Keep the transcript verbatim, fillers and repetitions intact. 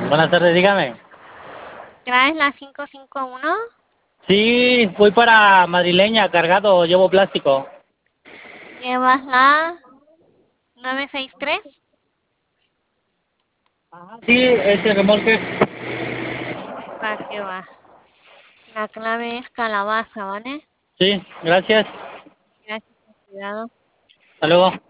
Buenas tardes, dígame. ¿Traes la cinco cinco uno? Sí, voy para Madrileña, cargado, llevo plástico. ¿Llevas la nueve seis tres? Sí, ese remolque. ¿Para qué va? La clave es calabaza, ¿vale? Sí, gracias. Gracias, con cuidado. Hasta luego.